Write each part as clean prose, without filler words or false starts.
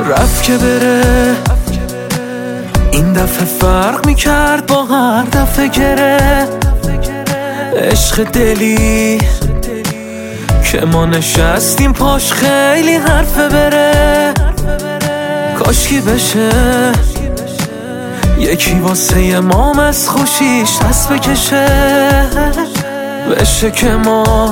رفت که بره، این دفعه فرق میکرد با هر دفعه گره. عشق دلی که ما نشستیم پاش خیلی حرفه بره. کاشکی بشه یکی واسه مام از خوشیش دست بکشه. بشه که ما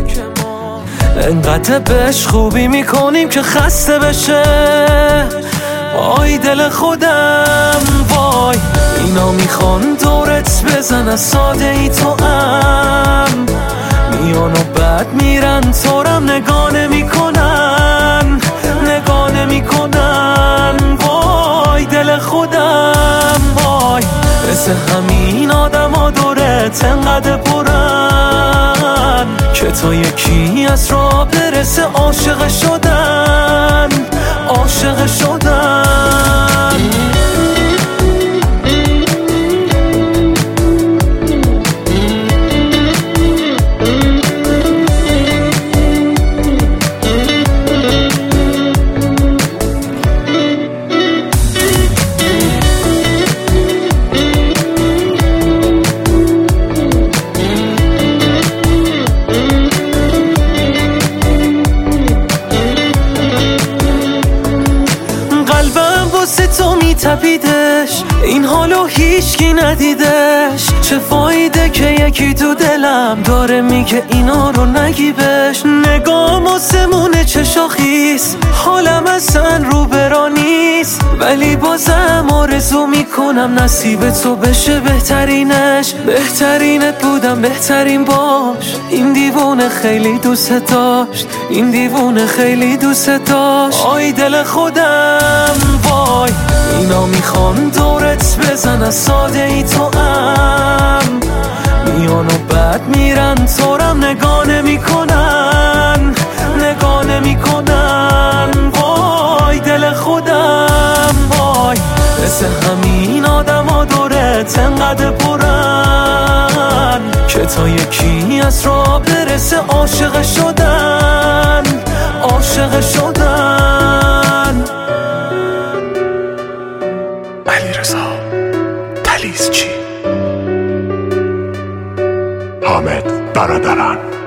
انقدر بهش خوبی میکنیم که خسته بشه. آی دل خودم وای، اینا میخوان دورت بزن از ساده ای تو ام. میان و بعد میرن تورم نگاه نمیکنن، نگاه نمیکنن. وای دل خودم وای، مثل همین آدم ها دورت انقدر پرن که تا یکی از راه برسه عاشق شدن، عاشق شدن. تو میتپیدش، این حالو هیچکی ندیدش. چه فایده که یکی تو دلم داره میگه اینا رو نگی بهش. نگام آسمونه چه شاخیست، حالم اصلا رو برا نیست. ولی بازم آرزو میکنم نصیب تو بشه بهترینش. بهترینت بودم بهترین باش. این دیوونه خیلی دوست داشت، این دیوونه خیلی دوست داشت. آی دل خودم وای، اینا میخوان دورت بزن از ساده ای تو ام. میان و بعد میرن تورم نگاه نمیکنن، نگاه نمیکنن. وای دل خودم وای، مثل همین آدم ها دورت انقدر پرن که تا یکی از راه برسه عاشق شدن، عاشق شدن. علیرضا تلیزچی، حامد برادران.